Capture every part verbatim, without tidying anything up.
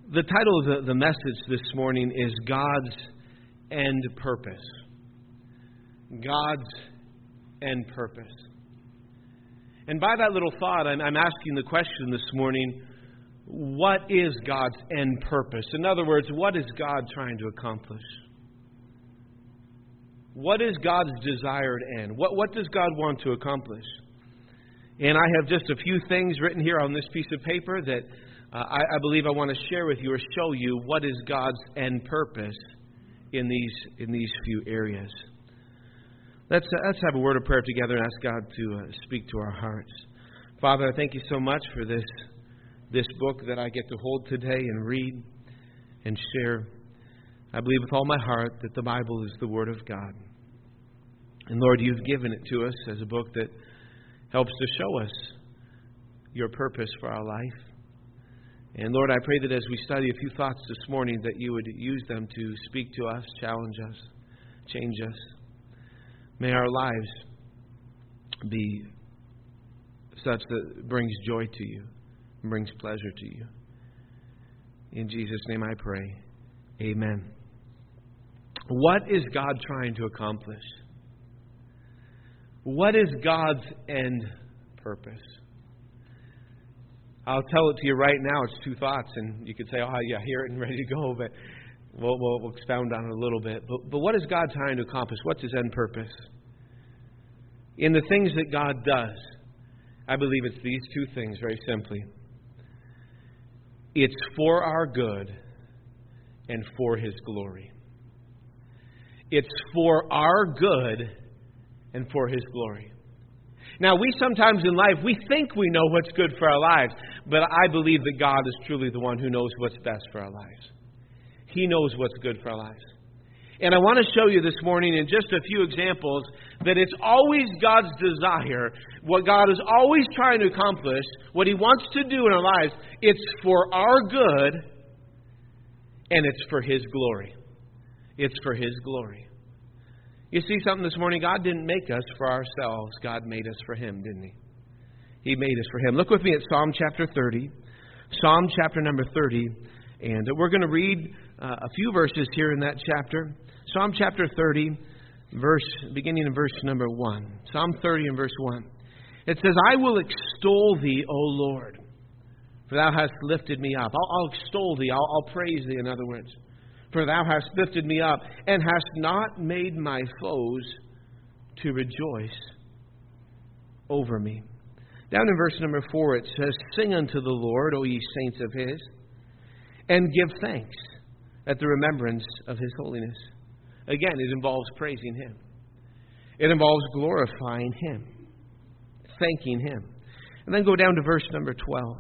The title of the, the message this morning is God's End Purpose. God's End Purpose. And by that little thought, I'm, I'm asking the question this morning, what is God's end purpose? In other words, what is God trying to accomplish? What is God's desired end? What, what does God want to accomplish? And I have just a few things written here on this piece of paper that uh, I, I believe I want to share with you or show you what is God's end purpose in these in these few areas. Let's, uh, let's have a word of prayer together and ask God to uh, speak to our hearts. Father, I thank you so much for this, this book that I get to hold today and read and share. I believe with all my heart that the Bible is the Word of God. And Lord, you've given it to us as a book that helps to show us your purpose for our life. And Lord, I pray that as we study a few thoughts this morning, that you would use them to speak to us, challenge us, change us. May our lives be such that it brings joy to you, and brings pleasure to you. In Jesus' name I pray. Amen. What is God trying to accomplish? What is God's end purpose? I'll tell it to you right now. It's two thoughts, and you could say, oh, yeah, hear it and ready to go, but we'll, we'll, we'll expound on it a little bit. But, but what is God trying to accomplish? What's His end purpose? In the things that God does, I believe it's these two things, very simply. It's for our good and for His glory. It's for our good and for His glory. Now, we sometimes in life, we think we know what's good for our lives, but I believe that God is truly the one who knows what's best for our lives. He knows what's good for our lives. And I want to show you this morning in just a few examples that it's always God's desire, what God is always trying to accomplish, what He wants to do in our lives, it's for our good and it's for His glory. It's for His glory. You see something this morning? God didn't make us for ourselves. God made us for Him, didn't He? He made us for Him. Look with me at Psalm chapter thirty. Psalm chapter number thirty. And we're going to read uh, a few verses here in that chapter. Psalm chapter thirty, verse beginning in verse number one. Psalm thirty and verse one. It says, I will extol Thee, O Lord, for Thou hast lifted me up. I'll, I'll extol Thee. I'll, I'll praise Thee, in other words. For Thou hast lifted me up, and hast not made my foes to rejoice over me. Down in verse number four it says, Sing unto the Lord, O ye saints of His, and give thanks at the remembrance of His holiness. Again, it involves praising Him. It involves glorifying Him, thanking Him. And then go down to verse number twelve.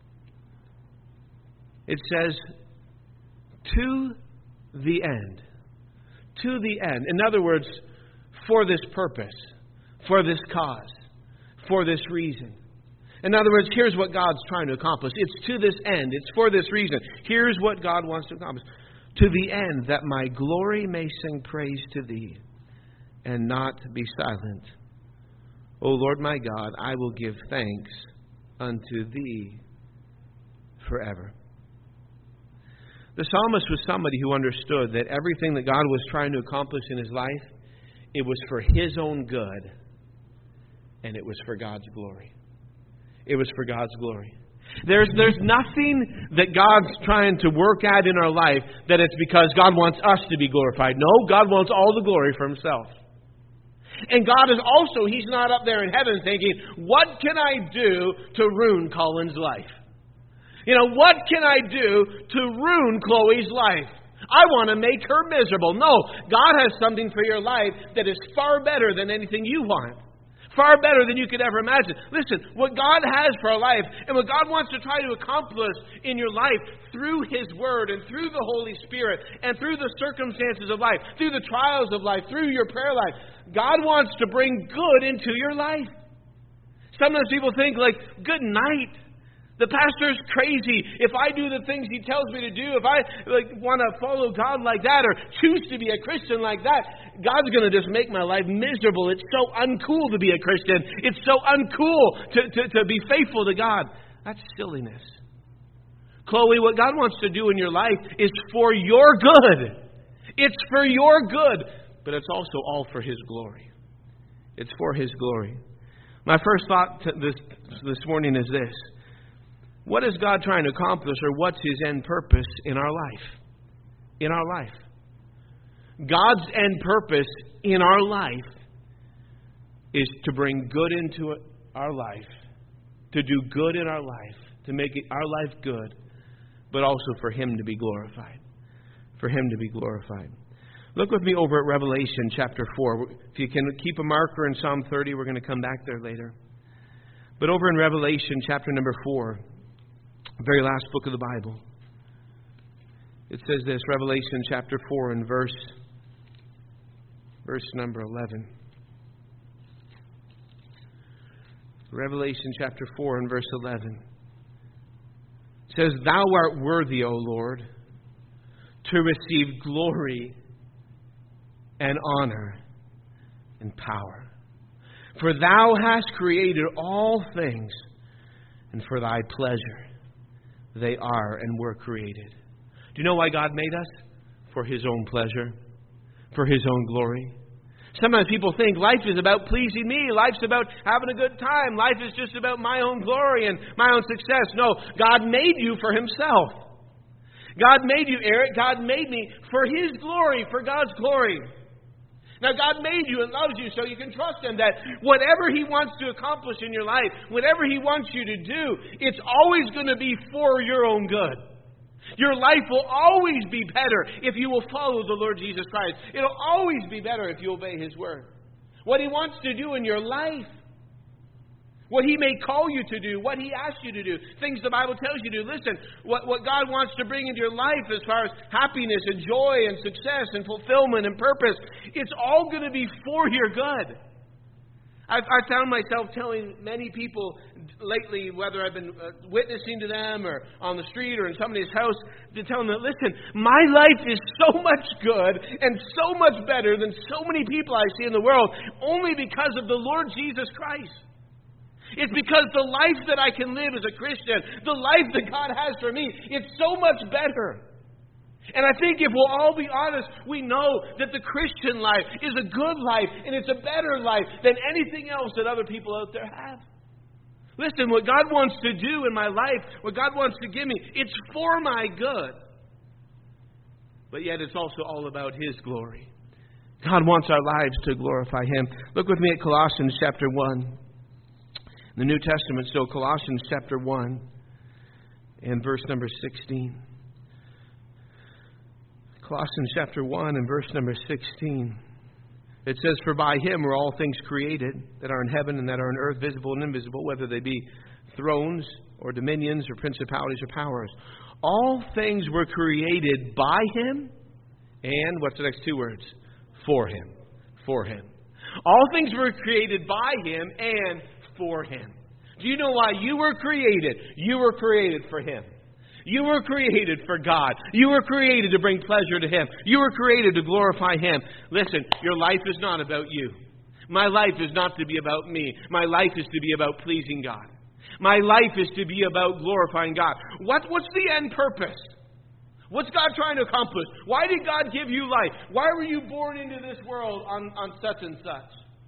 It says, To the end. To the end. In other words, for this purpose, for this cause, for this reason. In other words, here's what God's trying to accomplish. It's to this end. It's for this reason. Here's what God wants to accomplish. To the end that my glory may sing praise to Thee and not be silent. O Lord my God, I will give thanks unto Thee forever. The psalmist was somebody who understood that everything that God was trying to accomplish in his life, it was for His own good, and it was for God's glory. It was for God's glory. There's, there's nothing that God's trying to work at in our life that it's because God wants us to be glorified. No, God wants all the glory for Himself. And God is also, He's not up there in heaven thinking, what can I do to ruin Colin's life? You know, what can I do to ruin Chloe's life? I want to make her miserable. No, God has something for your life that is far better than anything you want. Far better than you could ever imagine. Listen, what God has for our life and what God wants to try to accomplish in your life through His Word and through the Holy Spirit and through the circumstances of life, through the trials of life, through your prayer life, God wants to bring good into your life. Sometimes people think like, good night. The pastor's crazy. If I do the things he tells me to do, if I like want to follow God like that or choose to be a Christian like that, God's going to just make my life miserable. It's so uncool to be a Christian. It's so uncool to, to, to be faithful to God. That's silliness. Chloe, what God wants to do in your life is for your good. It's for your good. But it's also all for His glory. It's for His glory. My first thought to this, this morning is this. What is God trying to accomplish, or what's His end purpose in our life? In our life. God's end purpose in our life is to bring good into our life, to do good in our life, to make it, our life good, but also for Him to be glorified. For Him to be glorified. Look with me over at Revelation chapter four. If you can keep a marker in Psalm thirty, we're going to come back there later. But over in Revelation chapter number four, the very last book of the Bible, it says this, Revelation chapter four and verse, verse number eleven. Revelation chapter four and verse eleven. It says, Thou art worthy, O Lord, to receive glory and honor and power. For Thou hast created all things, and for Thy pleasure they are and were created. Do you know why God made us? For His own pleasure, for His own glory. Sometimes people think life is about pleasing me. Life's about having a good time. Life is just about my own glory and my own success. No, God made you for Himself. God made you, Eric. God made me for His glory, for God's glory. Now, God made you and loves you so you can trust Him that whatever He wants to accomplish in your life, whatever He wants you to do, it's always going to be for your own good. Your life will always be better if you will follow the Lord Jesus Christ. It'll always be better if you obey His word. What He wants to do in your life, what He may call you to do, what He asks you to do, things the Bible tells you to do. Listen, what, what God wants to bring into your life as far as happiness and joy and success and fulfillment and purpose, it's all going to be for your good. I've, I've found myself telling many people lately, whether I've been uh, witnessing to them or on the street or in somebody's house, to tell them that, listen, my life is so much good and so much better than so many people I see in the world only because of the Lord Jesus Christ. It's because the life that I can live as a Christian, the life that God has for me, it's so much better. And I think if we'll all be honest, we know that the Christian life is a good life and it's a better life than anything else that other people out there have. Listen, what God wants to do in my life, what God wants to give me, it's for my good. But yet it's also all about His glory. God wants our lives to glorify Him. Look with me at Colossians chapter one. The New Testament, so Colossians chapter one and verse number sixteen. Colossians chapter one and verse number sixteen. It says, For by Him were all things created that are in heaven and that are on earth, visible and invisible, whether they be thrones or dominions or principalities or powers. All things were created by Him and, what's the next two words? For Him. For Him. All things were created by Him and for Him. Do you know why you were created? You were created for Him. You were created for God. You were created to bring pleasure to Him. You were created to glorify Him. Listen, your life is not about you. My life is not to be about me. My life is to be about pleasing God. My life is to be about glorifying God. What, what's the end purpose? What's God trying to accomplish? Why did God give you life? Why were you born into this world on, on such and such?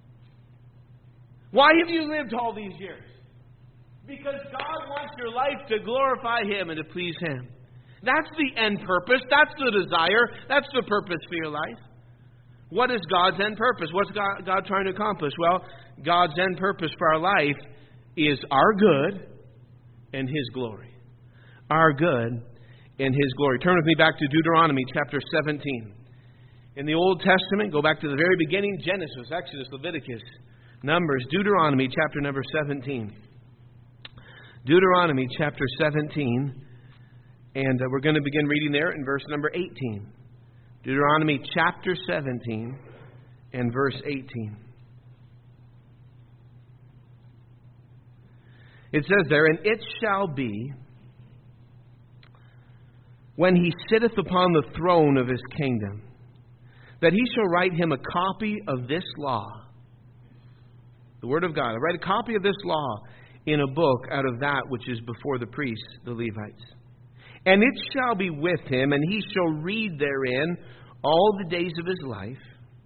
Why have you lived all these years? Because God wants your life to glorify Him and to please Him. That's the end purpose. That's the desire. That's the purpose for your life. What is God's end purpose? What's God, God trying to accomplish? Well, God's end purpose for our life is our good and His glory. Our good and His glory. Turn with me back to Deuteronomy chapter seventeen. In the Old Testament, go back to the very beginning, Genesis, Exodus, Leviticus, Numbers, Deuteronomy chapter number seventeen. Deuteronomy chapter seventeen, and uh, we're going to begin reading there in verse number eighteen. Deuteronomy chapter seventeen and verse eighteen. It says there, And it shall be, when He sitteth upon the throne of His kingdom, that He shall write him a copy of this law, the Word of God. I write a copy of this law in a book out of that which is before the priests, the Levites. And it shall be with him, and he shall read therein all the days of his life.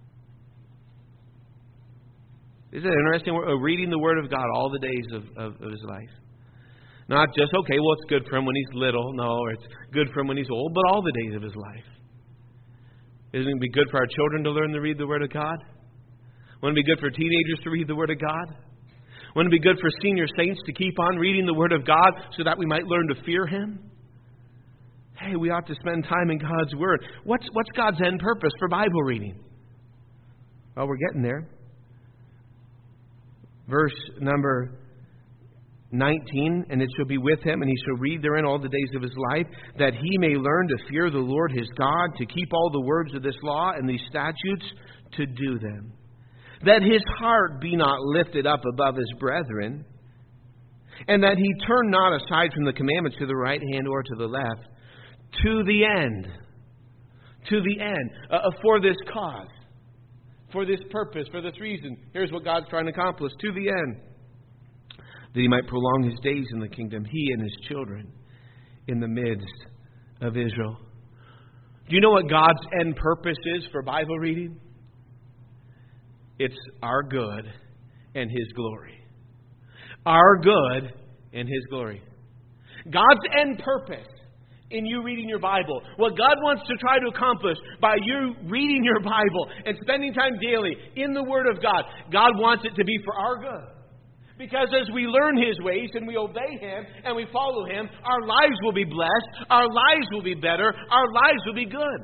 Isn't it interesting? We're reading the Word of God all the days of, of, of his life. Not just, okay, well, it's good for him when he's little. No, or it's good for him when he's old, but all the days of his life. Isn't it be good for our children to learn to read the Word of God? Wouldn't it be good for teenagers to read the Word of God? Wouldn't it be good for senior saints to keep on reading the Word of God so that we might learn to fear Him? Hey, we ought to spend time in God's Word. What's, what's God's end purpose for Bible reading? Well, we're getting there. Verse number nineteen, and it shall be with him, and he shall read therein all the days of his life, that he may learn to fear the Lord his God, to keep all the words of this law and these statutes, to do them. That his heart be not lifted up above his brethren, and that he turn not aside from the commandments to the right hand or to the left, to the end, to the end, uh, for this cause, for this purpose, for this reason. Here's what God's trying to accomplish, to the end, that he might prolong his days in the kingdom, he and his children, in the midst of Israel. Do you know what God's end purpose is for Bible reading? It's our good and his glory. Our good and his glory. God's end purpose in you reading your Bible, what God wants to try to accomplish by you reading your Bible and spending time daily in the Word of God, God wants it to be for our good. Because as we learn His ways and we obey Him and we follow Him, our lives will be blessed, our lives will be better, our lives will be good.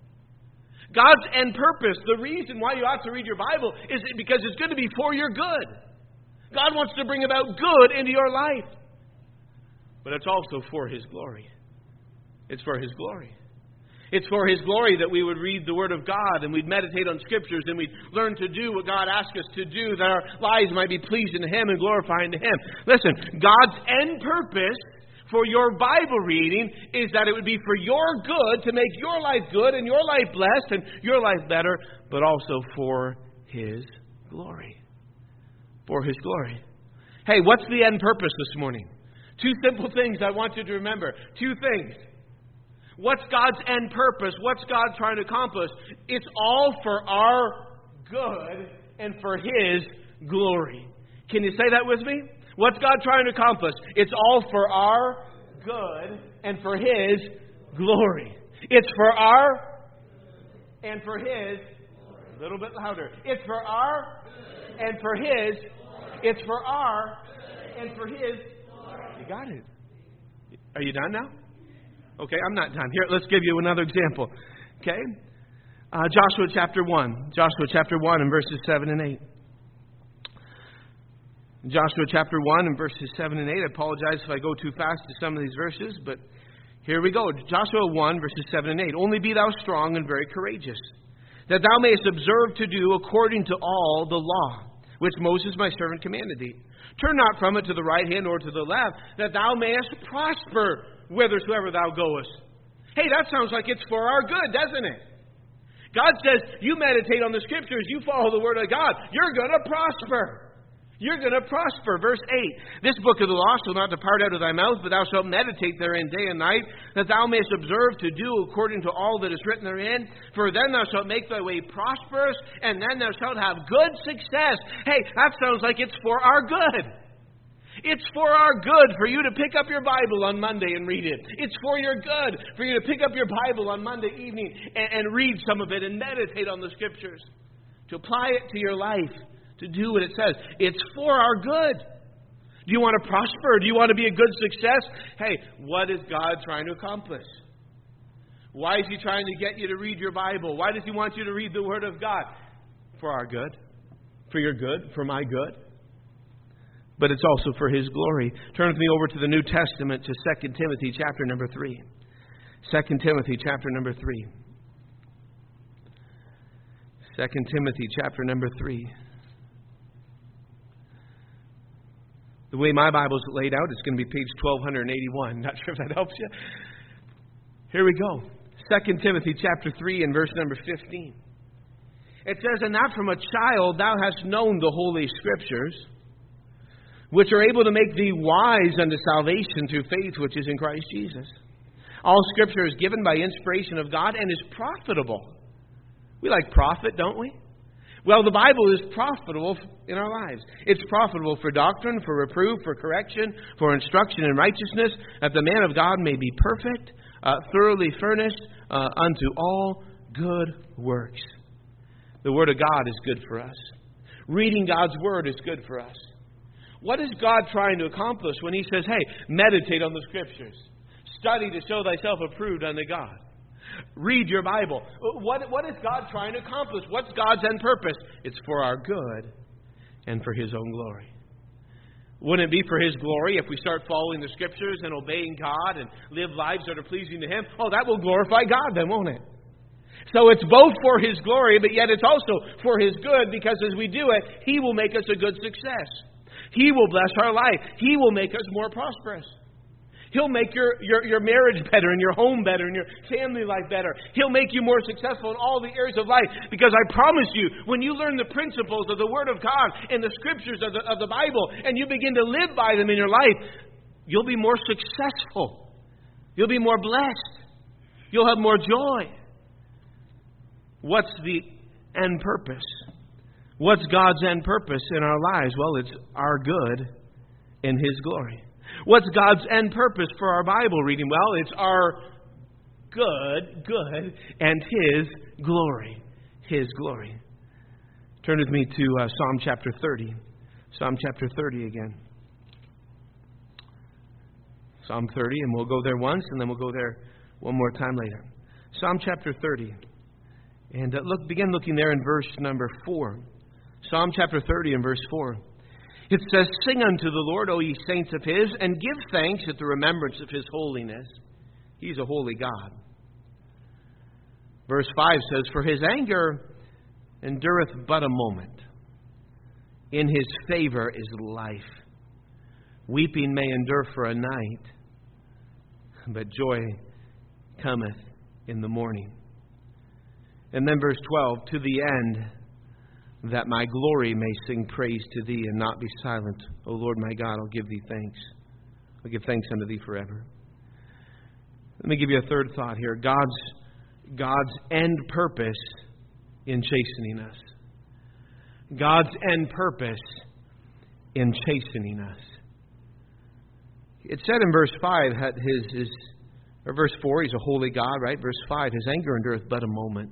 God's end purpose, the reason why you ought to read your Bible, is because it's going to be for your good. God wants to bring about good into your life. But it's also for His glory. It's for His glory. It's for His glory that we would read the Word of God and we'd meditate on Scriptures and we'd learn to do what God asks us to do, that our lives might be pleasing to Him and glorifying to Him. Listen, God's end purpose for your Bible reading is that it would be for your good, to make your life good and your life blessed and your life better, but also for His glory. For His glory. Hey, what's the end purpose this morning? Two simple things I want you to remember. Two things. What's God's end purpose? What's God trying to accomplish? It's all for our good and for His glory. Can you say that with me? What's God trying to accomplish? It's all for our good and for His glory. It's for our and for His. A little bit louder. It's for our and for His. It's for our and for His. You got it. Are you done now? Okay, I'm not done. Here, let's give you another example. Okay? Uh, Joshua chapter one. Joshua chapter one and verses seven and eight. Joshua chapter one and verses seven and eight. I apologize if I go too fast to some of these verses, but here we go. Joshua one, verses seven and eight. Only be thou strong and very courageous, that thou mayest observe to do according to all the law, which Moses my servant commanded thee. Turn not from it to the right hand or to the left, that thou mayest prosper whithersoever thou goest. Hey, that sounds like it's for our good, doesn't it? God says, you meditate on the Scriptures, you follow the Word of God, you're going to prosper. You're going to prosper. Verse eight, this book of the law shall not depart out of thy mouth, but thou shalt meditate therein day and night, that thou mayest observe to do according to all that is written therein. For then thou shalt make thy way prosperous, and then thou shalt have good success. Hey, that sounds like it's for our good. It's for our good for you to pick up your Bible on Monday and read it. It's for your good for you to pick up your Bible on Monday evening and, and read some of it and meditate on the Scriptures. To apply it to your life. To do what it says. It's for our good. Do you want to prosper? Do you want to be a good success? Hey, what is God trying to accomplish? Why is He trying to get you to read your Bible? Why does He want you to read the Word of God? For our good. For your good. For my good. But it's also for His glory. Turn with me over to the New Testament, to Second Timothy chapter number three. Second Timothy chapter number three. Second Timothy chapter number three. The way my Bible's laid out, it's going to be page twelve eighty-one. Not sure if that helps you. Here we go. Second Timothy chapter three and verse number fifteen. It says, and that from a child thou hast known the Holy Scriptures, which are able to make thee wise unto salvation through faith which is in Christ Jesus. All Scripture is given by inspiration of God and is profitable. We like profit, don't we? Well, the Bible is profitable in our lives. It's profitable for doctrine, for reproof, for correction, for instruction in righteousness, that the man of God may be perfect, uh, thoroughly furnished uh, unto all good works. The Word of God is good for us. Reading God's Word is good for us. What is God trying to accomplish when He says, hey, meditate on the Scriptures. Study to show thyself approved unto God. Read your Bible. What, what is God trying to accomplish? What's God's end purpose? It's for our good and for His own glory. Wouldn't it be for His glory if we start following the Scriptures and obeying God and live lives that are pleasing to Him? Oh, that will glorify God then, won't it? So it's both for His glory, but yet it's also for His good, because as we do it, He will make us a good success. He will bless our life. He will make us more prosperous. He'll make your, your, your marriage better and your home better and your family life better. He'll make you more successful in all the areas of life. Because I promise you, when you learn the principles of the Word of God and the Scriptures of the, of the Bible, and you begin to live by them in your life, you'll be more successful. You'll be more blessed. You'll have more joy. What's the end purpose? What's God's end purpose in our lives? Well, it's our good and His glory. What's God's end purpose for our Bible reading? Well, it's our good, good, and His glory. His glory. Turn with me to uh, Psalm chapter thirty. Psalm chapter thirty again. Psalm thirty, and we'll go there once, and then we'll go there one more time later. Psalm chapter thirty. And uh, look, begin looking there in verse number four. Psalm chapter thirty and verse four. It says, sing unto the Lord, O ye saints of His, and give thanks at the remembrance of His holiness. He's a holy God. Verse five says, for His anger endureth but a moment. In His favor is life. Weeping may endure for a night, but joy cometh in the morning. And then verse twelve, to the end that my glory may sing praise to Thee and not be silent. O Lord my God, I'll give Thee thanks. I'll give thanks unto Thee forever. Let me give you a third thought here. God's, God's end purpose in chastening us. God's end purpose in chastening us. It said in verse five, that his, his, or verse four, He's a holy God, right? Verse five, His anger endureth but a moment.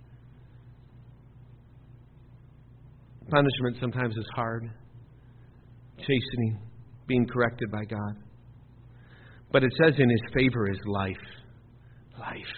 Punishment sometimes is hard. Chastening, being corrected by God. But it says in His favor is life. Life.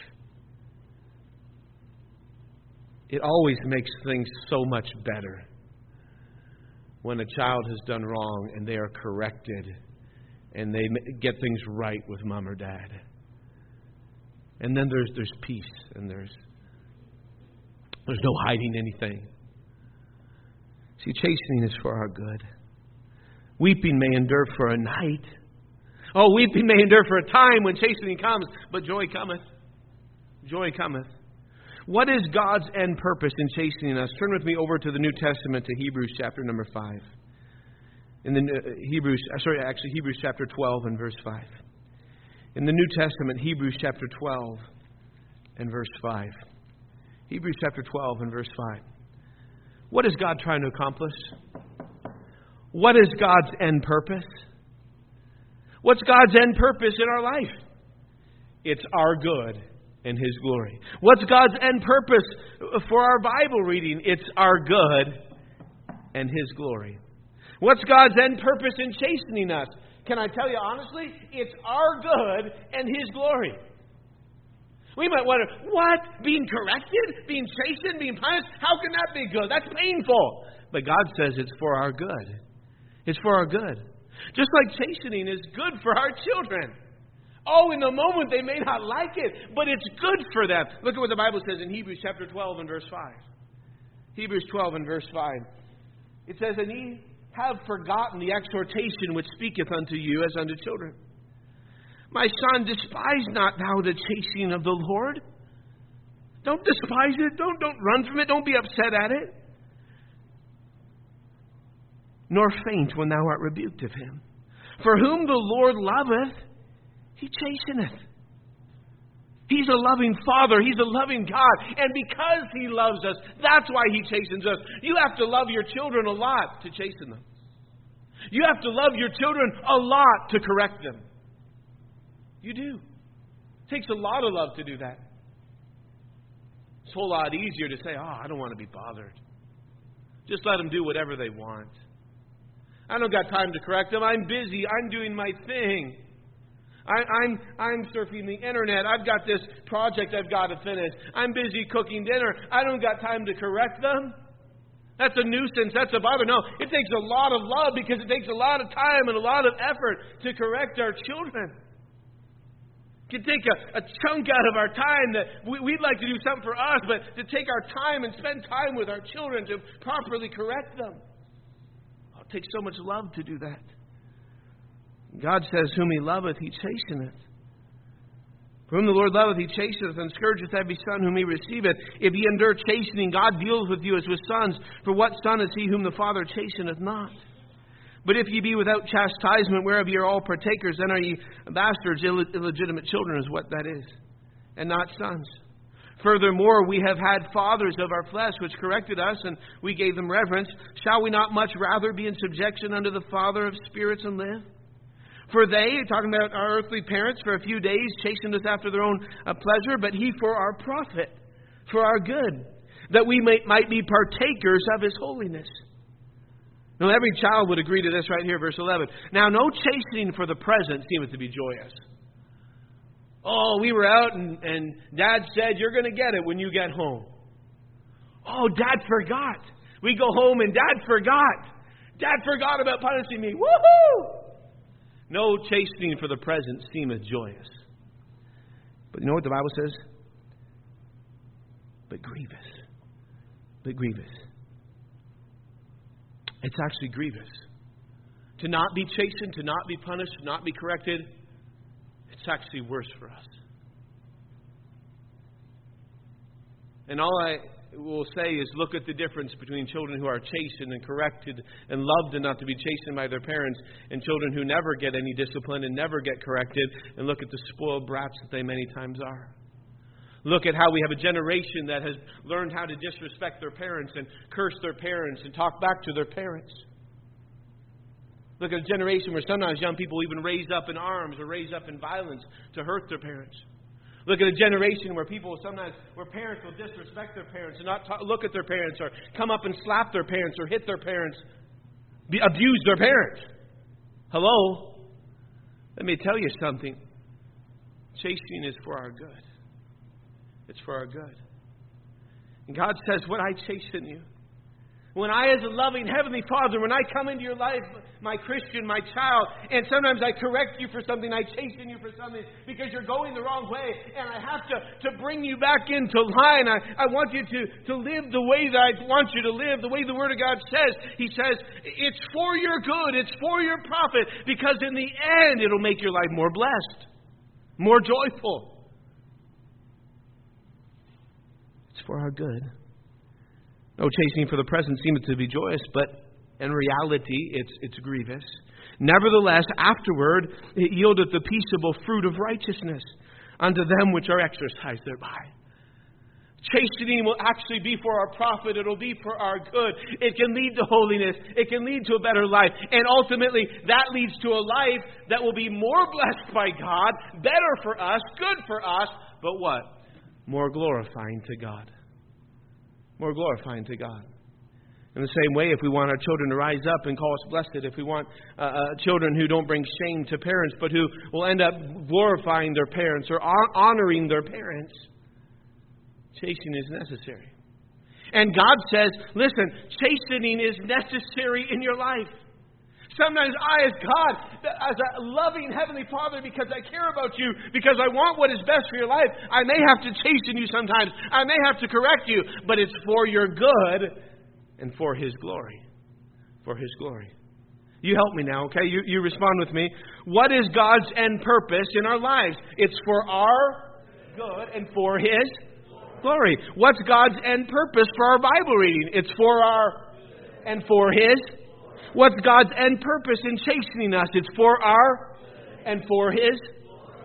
It always makes things so much better when a child has done wrong and they are corrected and they get things right with mom or dad. And then there's there's peace and there's there's no hiding anything. See, chastening is for our good. Weeping may endure for a night. Oh, weeping may endure for a time when chastening comes, but joy cometh. Joy cometh. What is God's end purpose in chastening us? Turn with me over to the New Testament, to Hebrews chapter number five. In the uh, Hebrews, sorry, actually Hebrews chapter twelve and verse five. In the New Testament, Hebrews chapter twelve and verse five. Hebrews chapter twelve and verse five. What is God trying to accomplish? What is God's end purpose? What's God's end purpose in our life? It's our good and His glory. What's God's end purpose for our Bible reading? It's our good and His glory. What's God's end purpose in chastening us? Can I tell you honestly? It's our good and His glory. We might wonder, what? Being corrected? Being chastened? Being punished? How can that be good? That's painful. But God says it's for our good. It's for our good. Just like chastening is good for our children. Oh, in the moment they may not like it, but it's good for them. Look at what the Bible says in Hebrews chapter twelve and verse five. Hebrews twelve and verse five. It says, and ye have forgotten the exhortation which speaketh unto you as unto children. My son, despise not thou the chastening of the Lord. Don't despise it. Don't, don't run from it. Don't be upset at it. Nor faint when thou art rebuked of Him. For whom the Lord loveth, He chasteneth. He's a loving Father. He's a loving God. And because He loves us, that's why He chastens us. You have to love your children a lot to chasten them. You have to love your children a lot to correct them. You do. It takes a lot of love to do that. It's a whole lot easier to say, oh, I don't want to be bothered. Just let them do whatever they want. I don't got time to correct them. I'm busy. I'm doing my thing. I, I'm I'm surfing the internet. I've got this project I've got to finish. I'm busy cooking dinner. I don't got time to correct them. That's a nuisance. That's a bother. No, it takes a lot of love because it takes a lot of time and a lot of effort to correct our children. It can take a, a chunk out of our time that we, we'd like to do something for us, but to take our time and spend time with our children to properly correct them. Oh, it takes so much love to do that. God says, whom He loveth, He chasteneth. For whom the Lord loveth, He chasteneth, and scourgeth every son whom He receiveth. If ye endure chastening, God deals with you as with sons. For what son is he whom the Father chasteneth not? But if ye be without chastisement, whereof ye are all partakers, then are ye bastards, ill- illegitimate children, is what that is, and not sons. Furthermore, we have had fathers of our flesh, which corrected us, and we gave them reverence. Shall we not much rather be in subjection unto the Father of spirits and live? For they, talking about our earthly parents, for a few days chastened us after their own uh, pleasure, but He for our profit, for our good, that we may, might be partakers of His holiness. Now, every child would agree to this right here, verse eleven. Now, no chastening for the present seemeth to be joyous. Oh, we were out and, and Dad said, you're going to get it when you get home. Oh, Dad forgot. We go home and Dad forgot. Dad forgot about punishing me. Woohoo! No chastening for the present seemeth joyous. But you know what the Bible says? But grievous. But grievous. It's actually grievous. To not be chastened, to not be punished, to not be corrected, it's actually worse for us. And all I will say is look at the difference between children who are chastened and corrected and loved enough to be chastened by their parents and children who never get any discipline and never get corrected, and look at the spoiled brats that they many times are. Look at how we have a generation that has learned how to disrespect their parents and curse their parents and talk back to their parents. Look at a generation where sometimes young people even raise up in arms or raise up in violence to hurt their parents. Look at a generation where people sometimes, where parents will disrespect their parents and not talk, look at their parents or come up and slap their parents or hit their parents, be, abuse their parents. Hello? Let me tell you something. Chastening is for our good. It's for our good. And God says, when I chasten you, when I, as a loving Heavenly Father, when I come into your life, my Christian, my child, and sometimes I correct you for something, I chasten you for something because you're going the wrong way, and I have to, to bring you back into line. I, I want you to, to live the way that I want you to live, the way the Word of God says. He says, it's for your good, it's for your profit, because in the end, it'll make your life more blessed, more joyful. It's for our good. No chastening for the present seemeth to be joyous, but in reality it's it's grievous. Nevertheless, afterward it yieldeth the peaceable fruit of righteousness unto them which are exercised thereby. Chastening will actually be for our profit. It'll be for our good. It can lead to holiness. It can lead to a better life. And ultimately, that leads to a life that will be more blessed by God, better for us, good for us, but what? More glorifying to God. More glorifying to God. In the same way, if we want our children to rise up and call us blessed, if we want uh, uh, children who don't bring shame to parents, but who will end up glorifying their parents or honoring their parents, chastening is necessary. And God says, listen, chastening is necessary in your life. Sometimes I, as God, as a loving Heavenly Father, because I care about you, because I want what is best for your life, I may have to chasten you sometimes. I may have to correct you, but it's for your good and for His glory. For His glory. You help me now, okay? You, you respond with me. What is God's end purpose in our lives? It's for our good and for His glory. What's God's end purpose for our Bible reading? It's for our and for His. What's God's end purpose in chastening us? It's for our and for His.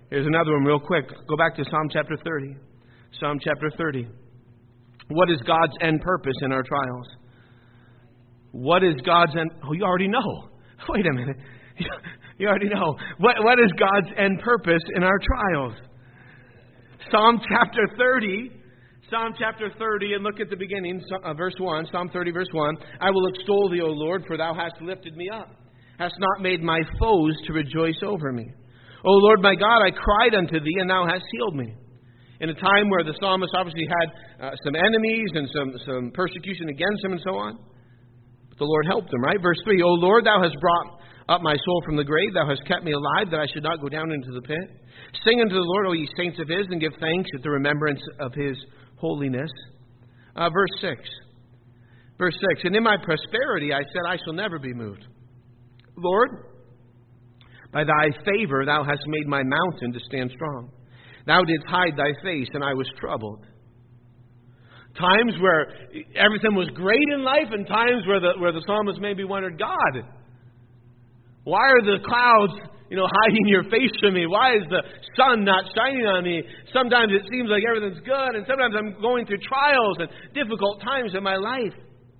Here's another one real quick. Go back to Psalm chapter thirty. Psalm chapter thirty. What is God's end purpose in our trials? What is God's end... Oh, you already know. Wait a minute. You already know. What, what is God's end purpose in our trials? Psalm chapter thirty. Psalm chapter thirty, and look at the beginning, uh, verse one. Psalm thirty, verse one. I will extol thee, O Lord, for thou hast lifted me up. Hast not made my foes to rejoice over me. O Lord my God, I cried unto thee, and thou hast healed me. In a time where the psalmist obviously had uh, some enemies and some, some persecution against him and so on. But the Lord helped him, right? Verse three, O Lord, thou hast brought up my soul from the grave. Thou hast kept me alive, that I should not go down into the pit. Sing unto the Lord, O ye saints of his, and give thanks at the remembrance of his holiness. Uh, verse six. Verse six, and in my prosperity I said, I shall never be moved. Lord, by thy favor thou hast made my mountain to stand strong. Thou didst hide thy face, and I was troubled. Times where everything was great in life, and times where the where the psalmist maybe wondered, God, why are the clouds, you know, hiding your face from me? Why is the sun not shining on me? Sometimes it seems like everything's good, and sometimes I'm going through trials and difficult times in my life.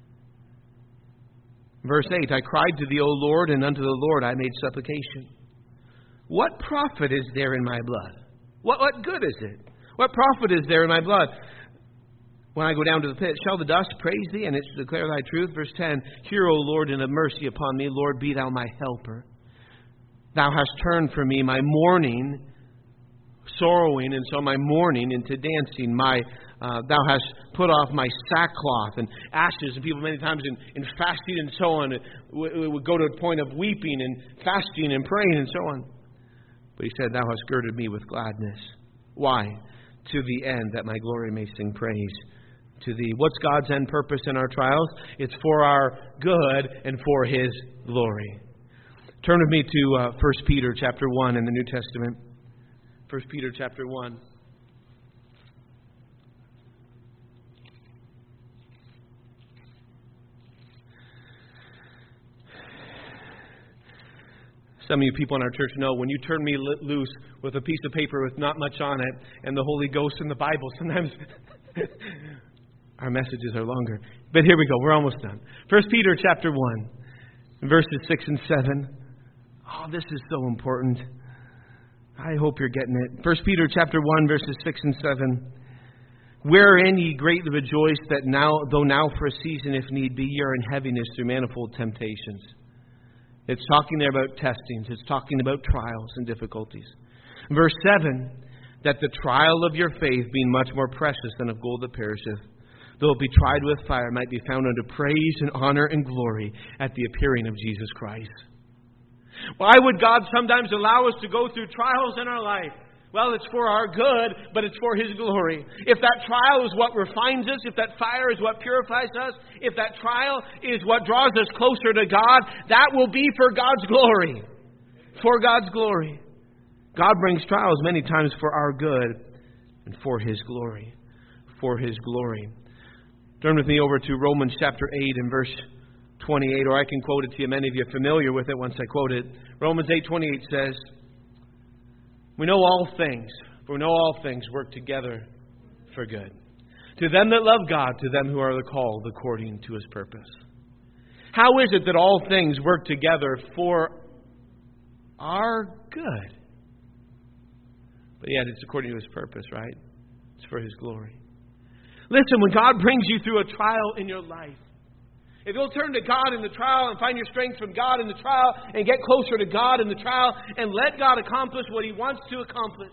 Verse eight, I cried to thee, O Lord, and unto the Lord I made supplication. What profit is there in my blood? What, what good is it? What profit is there in my blood? When I go down to the pit, shall the dust praise thee, and it shall declare thy truth? Verse ten, hear, O Lord, and have mercy upon me. Lord, be thou my helper. Thou hast turned from me my mourning, sorrowing, and so my mourning into dancing. My uh, Thou hast put off my sackcloth and ashes. And people many times in, in fasting and so on would, would go to a point of weeping and fasting and praying and so on. But he said, thou hast girded me with gladness. Why? To the end that my glory may sing praise to thee. What's God's end purpose in our trials? It's for our good and for his glory. Turn with me to uh, First Peter chapter one in the New Testament. First Peter chapter one. Some of you people in our church know when you turn me loose with a piece of paper with not much on it and the Holy Ghost and the Bible, sometimes our messages are longer. But here we go. We're almost done. First Peter chapter one, verses six and seven. Oh, this is so important. I hope you're getting it. First Peter chapter one, verses six and seven. Wherein ye greatly rejoice, that now, though now for a season, if need be, ye are in heaviness through manifold temptations. It's talking there about testings. It's talking about trials and difficulties. Verse seven, that the trial of your faith, being much more precious than of gold that perisheth, though it be tried with fire, might be found unto praise and honor and glory at the appearing of Jesus Christ. Why would God sometimes allow us to go through trials in our life? Well, it's for our good, but it's for his glory. If that trial is what refines us, if that fire is what purifies us, if that trial is what draws us closer to God, that will be for God's glory. For God's glory. God brings trials many times for our good and for his glory. For his glory. Turn with me over to Romans chapter eight and verse twenty-eight, or I can quote it to you. Many of you are familiar with it once I quote it. Romans eight twenty-eight says, we know all things, for we know all things work together for good. To them that love God, to them who are called according to his purpose. How is it that all things work together for our good? But yet it's according to his purpose, right? It's for his glory. Listen, when God brings you through a trial in your life, if you'll turn to God in the trial and find your strength from God in the trial and get closer to God in the trial and let God accomplish what he wants to accomplish,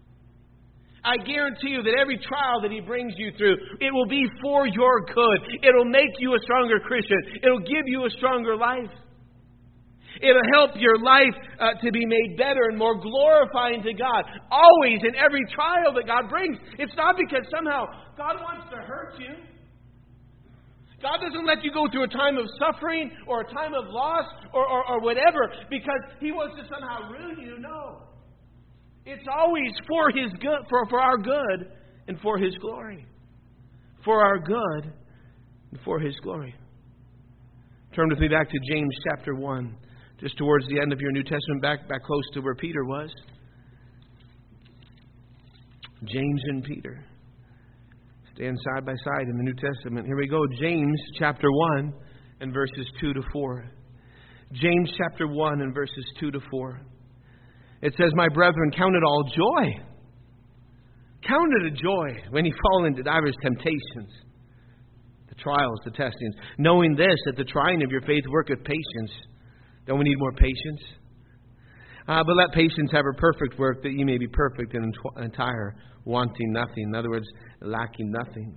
I guarantee you that every trial that he brings you through, it will be for your good. It'll make you a stronger Christian. It'll give you a stronger life. It'll help your life uh, to be made better and more glorifying to God. Always in every trial that God brings. It's not because somehow God wants to hurt you. God doesn't let you go through a time of suffering or a time of loss or, or, or whatever because he wants to somehow ruin you. No. It's always for his good, for, for our good and for his glory. For our good and for his glory. Turn with me back to James chapter one. Just towards the end of your New Testament, back, back close to where Peter was. James and Peter stand side by side in the New Testament. Here we go. James chapter one and verses two to four. James chapter one and verses two to four. It says, "My brethren, count it all joy. Count it a joy when you fall into divers temptations, the trials, the testings, knowing this, that the trying of your faith worketh patience." Don't we need more patience? Uh, but let patience have her perfect work, that ye may be perfect and entire, wanting nothing. In other words, lacking nothing.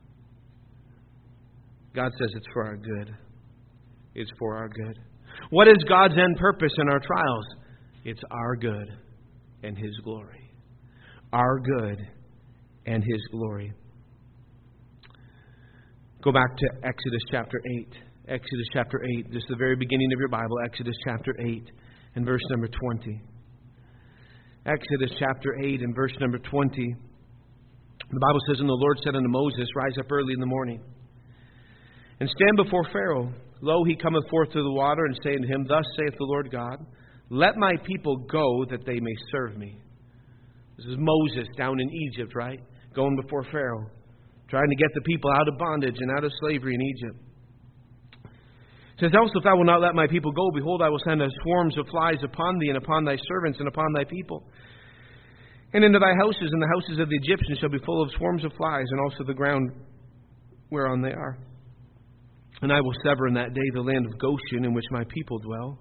God says it's for our good. It's for our good. What is God's end purpose in our trials? It's our good and His glory. Our good and His glory. Go back to Exodus chapter eight. Exodus chapter eight. This is the very beginning of your Bible. Exodus chapter eight and verse number twenty. Exodus chapter eight and verse number twenty. The Bible says, "And the Lord said unto Moses, Rise up early in the morning, and stand before Pharaoh. Lo, he cometh forth to the water, and say unto him, Thus saith the Lord God, Let my people go, that they may serve me." This is Moses down in Egypt, right? Going before Pharaoh, trying to get the people out of bondage and out of slavery in Egypt. It says, "Else if thou wilt not let my people go, behold, I will send a swarms of flies upon thee, and upon thy servants, and upon thy people. And into thy houses, and the houses of the Egyptians shall be full of swarms of flies, and also the ground whereon they are. And I will sever in that day the land of Goshen, in which my people dwell."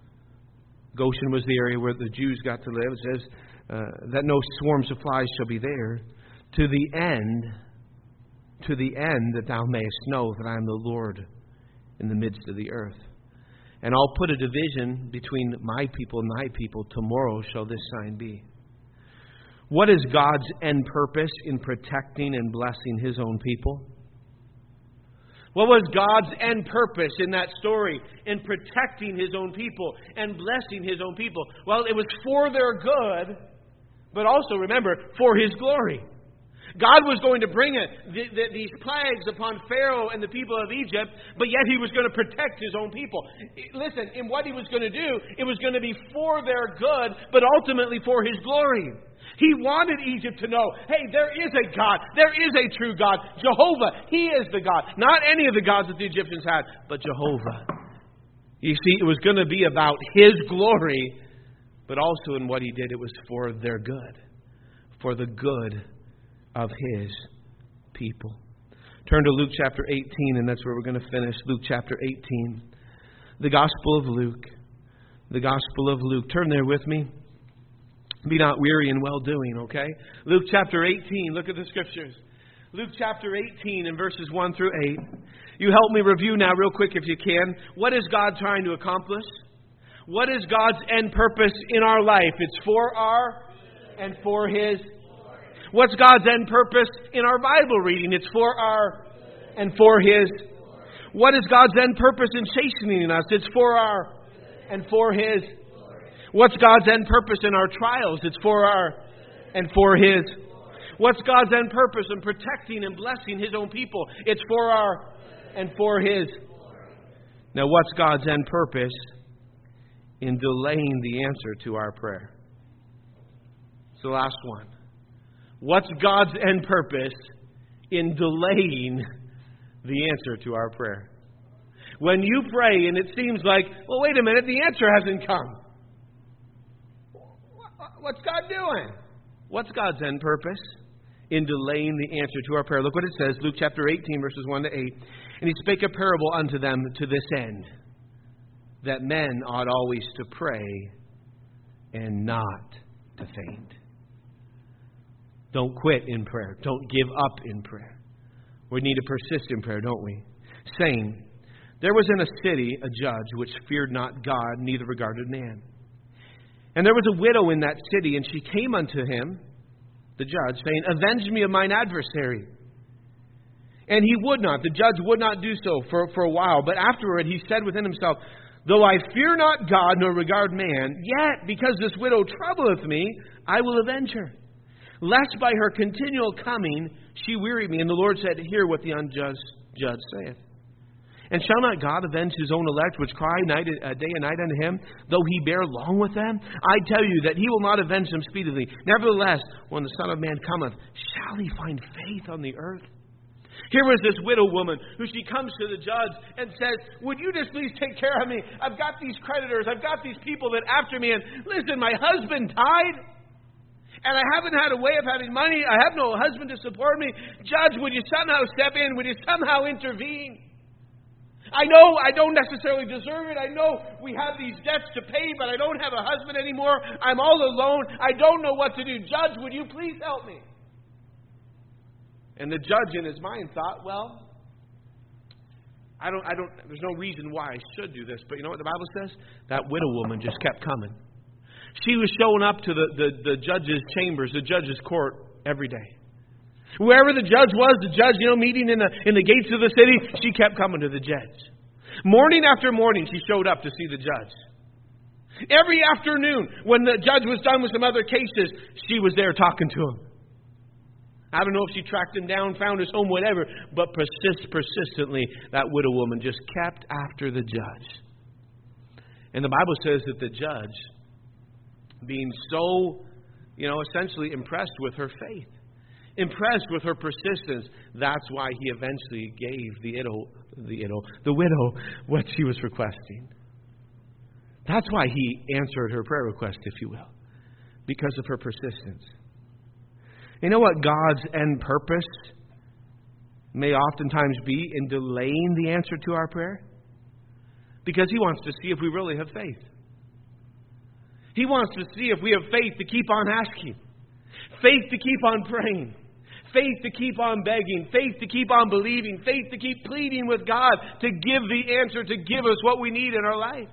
Goshen was the area where the Jews got to live. It says uh, that no swarms of flies shall be there, to the end, to the end that thou mayest know that I am the Lord in the midst of the earth. And I'll put a division between my people and thy people. Tomorrow shall this sign be. What is God's end purpose in protecting and blessing His own people? What was God's end purpose in that story in protecting His own people and blessing His own people? Well, it was for their good, but also, remember, for His glory. God was going to bring it, the, the, these plagues upon Pharaoh and the people of Egypt, but yet He was going to protect His own people. Listen, in what He was going to do, it was going to be for their good, but ultimately for His glory. He wanted Egypt to know, hey, there is a God. There is a true God. Jehovah, He is the God. Not any of the gods that the Egyptians had, but Jehovah. You see, it was going to be about His glory, but also in what He did, it was for their good. For the good of His people. Turn to Luke chapter eighteen, and that's where we're going to finish. Luke chapter eighteen. The Gospel of Luke. The Gospel of Luke. Turn there with me. Be not weary in well-doing, okay? Luke chapter eighteen. Look at the Scriptures. Luke chapter eighteen and verses one through eight. You help me review now real quick if you can. What is God trying to accomplish? What is God's end purpose in our life? It's for our and for His. What's God's end purpose in our Bible reading? It's for our and for His. What is God's end purpose in chastening us? It's for our and for His. What's God's end purpose in our trials? It's for our and for His. What's God's end purpose in protecting and blessing His own people? It's for our and for His. Now, what's God's end purpose in delaying the answer to our prayer? It's the last one. What's God's end purpose in delaying the answer to our prayer? When you pray and it seems like, well, wait a minute, the answer hasn't come. What's God doing? What's God's end purpose in delaying the answer to our prayer? Look what it says, Luke chapter eighteen, verses one to eight. "And He spake a parable unto them to this end, that men ought always to pray and not to faint." Don't quit in prayer. Don't give up in prayer. We need to persist in prayer, don't we? Saying, "There was in a city a judge which feared not God, neither regarded man. And there was a widow in that city, and she came unto him," the judge, saying, "Avenge me of mine adversary." And he would not. The judge would not do so for, for a while. But afterward he said within himself, "Though I fear not God, nor regard man, yet because this widow troubleth me, I will avenge her, lest by her continual coming she weary me." And the Lord said, "Hear what the unjust judge saith." And shall not God avenge his own elect, which cry night, uh, day and night unto him, though he bear long with them? I tell you that he will not avenge them speedily. Nevertheless, when the Son of Man cometh, shall he find faith on the earth? Here was this widow woman who she comes to the judge and says, would you just please take care of me? I've got these creditors. I've got these people that after me. And listen, my husband died. And I haven't had a way of having money. I have no husband to support me. Judge, would you somehow step in? Would you somehow intervene? I know I don't necessarily deserve it. I know we have these debts to pay, but I don't have a husband anymore. I'm all alone. I don't know what to do. Judge, would you please help me? And the judge in his mind thought, well, I don't, I don't, there's no reason why I should do this. But you know what the Bible says? That widow woman just kept coming. She was showing up to the, the, the judge's chambers, the judge's court every day. Wherever the judge was, the judge, you know, meeting in the, in the gates of the city, she kept coming to the judge. Morning after morning, she showed up to see the judge. Every afternoon, when the judge was done with some other cases, she was there talking to him. I don't know if she tracked him down, found his home, whatever, but persist, persistently, that widow woman just kept after the judge. And the Bible says that the judge, being so, you know, essentially impressed with her faith, impressed with her persistence, that's why he eventually gave the widow, the widow, the widow what she was requesting. That's why he answered her prayer request, if you will, because of her persistence. You know what God's end purpose may oftentimes be in delaying the answer to our prayer? Because He wants to see if we really have faith. He wants to see if we have faith to keep on asking, faith to keep on praying, faith to keep on begging, faith to keep on believing, faith to keep pleading with God to give the answer, to give us what we need in our life.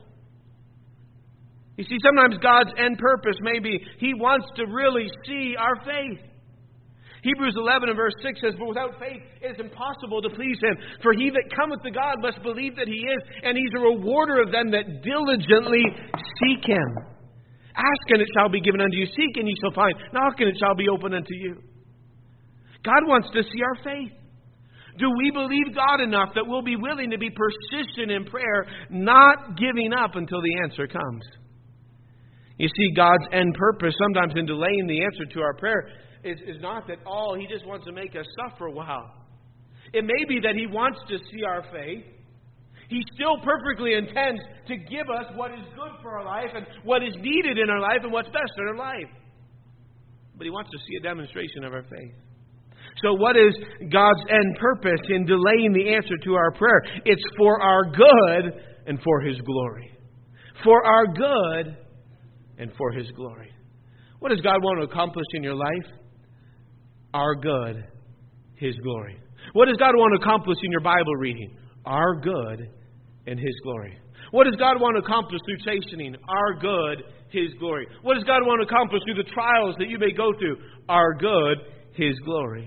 You see, sometimes God's end purpose may be He wants to really see our faith. Hebrews eleven and verse six says, but without faith it is impossible to please Him. For he that cometh to God must believe that He is, and He's a rewarder of them that diligently seek Him. Ask and it shall be given unto you. Seek and ye shall find. Knock and it shall be opened unto you. God wants to see our faith. Do we believe God enough that we'll be willing to be persistent in prayer, not giving up until the answer comes? You see, God's end purpose, sometimes in delaying the answer to our prayer, is, is not that, oh, He just wants to make us suffer a while. It may be that He wants to see our faith. He still perfectly intends to give us what is good for our life and what is needed in our life and what's best in our life. But He wants to see a demonstration of our faith. So what is God's end purpose in delaying the answer to our prayer? It's for our good and for His glory. For our good and for His glory. What does God want to accomplish in your life? Our good, His glory. What does God want to accomplish in your Bible reading? Our good and His glory. What does God want to accomplish through chastening? Our good, His glory. What does God want to accomplish through the trials that you may go through? Our good, His glory.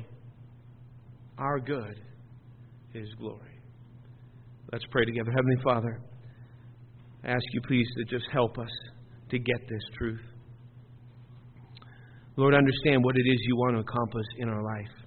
Our good, His glory. Let's pray together. Heavenly Father, I ask You please to just help us to get this truth. Lord, understand what it is You want to accomplish in our life.